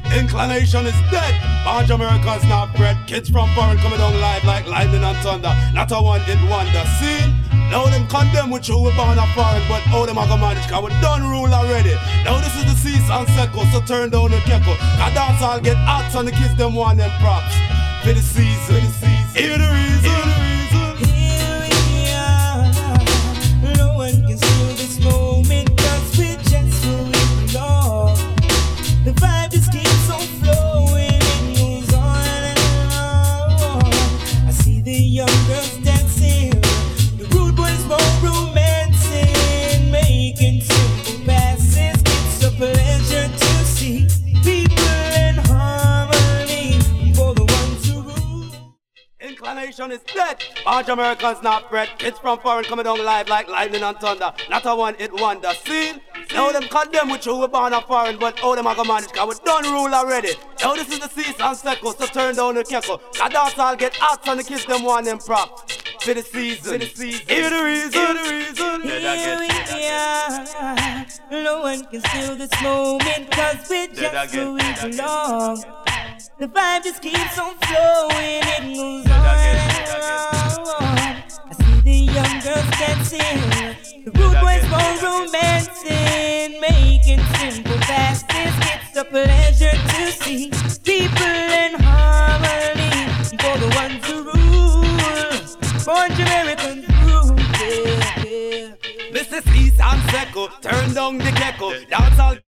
Inclination is dead. Large Americans not bred. Kids from foreign coming down live like lightning and thunder. Not a one hit wonder. See? Now them condemn with you we born a foreign, but how them a go manage? Cause we done rule already. Now this is the cease and circle, so turn down the keckle. Cause dance all get hot and the kids them want them props. For the season, hear the reason. Here we are. No one can steal this moment, cause we're just who we belong. The vibe just keeps on flowing and goes on and on. I see the young girls dancing, the rude boys more romancing, making simple passes. It's a pleasure to see people in harmony for the ones who rule. Inclination is dead. Large Americans not bred. Kids from foreign coming down live like lightning and thunder. Not a one hit wonder. See? Now them condemn with you we born a foreign, but how them a go manage? Cause we done rule already. Now this is the cease and circle, so turn down the keckle. Cause dance all get hot and the kids them want them props. For the season, hear the reason. Here we are. No one can steal this moment, cause we're just who we belong. The vibe just keeps on flowing, it goes on and on. I see the young girls dancing, the rude boys more romancing, making simple passes. It's a pleasure to see people in harmony for the ones who rule. Bunch Americans rule, yeah. This is cease and circle, turn down the keckle. Dance all